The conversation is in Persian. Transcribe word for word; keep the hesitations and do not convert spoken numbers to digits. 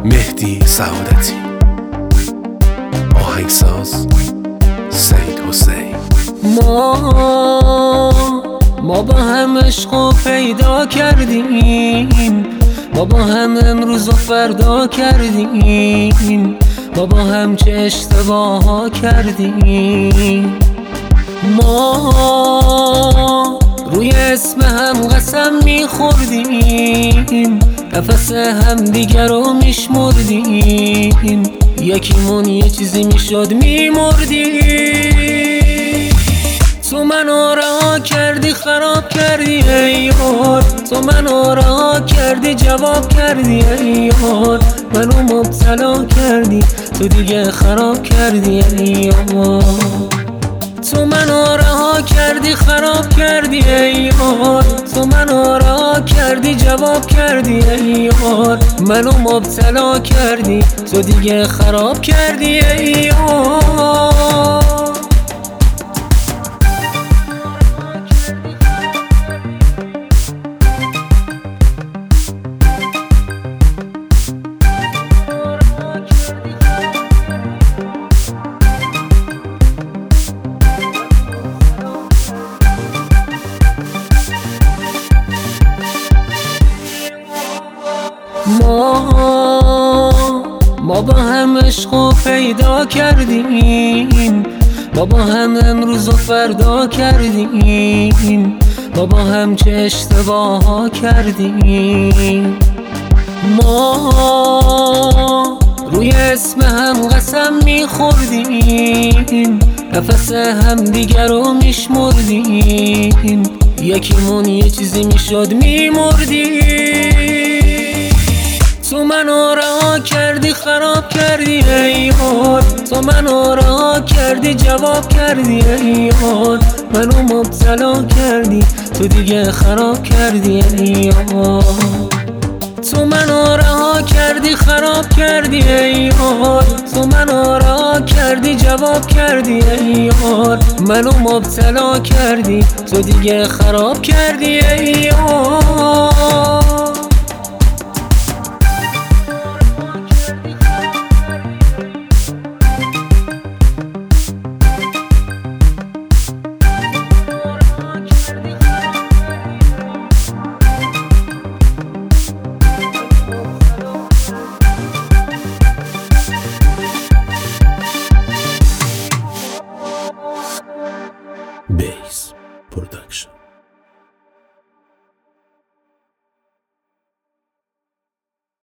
مهدی سعادتی، آهنگساز سید حسین. ما ما با هم عشقو پیدا کردیم، ما با هم امروز و فردا کردیم، ما با هم چه اشتباه ها کردیم. ما روی اسم هم قسم میخوردیم، نفس هم دیگر رو میشمردیم، یکیمون یه چیزی میشد میمردیم. تو منو رها کردی خراب کردی ای یار، تو منو رها کردی جواب کردی ای یار، منو مبتلا کردی تو دیگه خراب کردی ای یار. تو منو رها کردی خراب کردی ای یار، تو منو رها کردی جواب کردی ای یار، منو مبتلا کردی تو دیگه خراب کردی ای یار. ما ما با هم عشقو پیدا کردیم، ما با هم امروز و فردا کردیم، ما با هم چه اشتباه ها کردیم. ما روی اسم هم قسم میخوردیم، نفس هم دیگر رو میشمردیم، یکیمون یه چیزی میشد میمردیم. تو منو رها کردی خراب کردی ای یار، تو منو رها کردی جواب کردی ای یار، منو مبتلا کردی تو دیگه خراب کردی ای یار. تو منو رها کردی خراب کردی ای یار، تو منو رها کردی جواب کردی ای یار، منو مبتلا کردی تو دیگه خراب کردی ای یار.